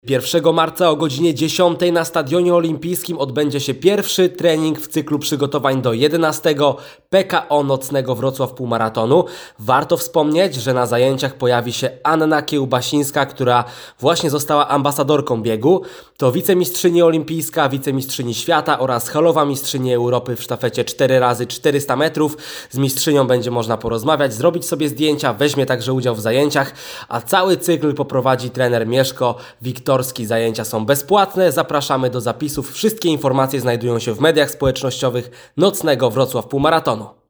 1 marca o godzinie 10 na Stadionie Olimpijskim odbędzie się pierwszy trening w cyklu przygotowań do 11. PKO Nocnego Wrocław Półmaratonu. Warto wspomnieć, że na zajęciach pojawi się Anna Kiełbasińska, która właśnie została ambasadorką biegu. To wicemistrzyni olimpijska, wicemistrzyni świata oraz halowa mistrzyni Europy w sztafecie 4x400 metrów. Z mistrzynią będzie można porozmawiać, zrobić sobie zdjęcia, weźmie także udział w zajęciach, a cały cykl poprowadzi trener Mieszko Wiktorski. Zajęcia są bezpłatne, zapraszamy do zapisów. Wszystkie informacje znajdują się w mediach społecznościowych Nocnego Wrocław Półmaratonu.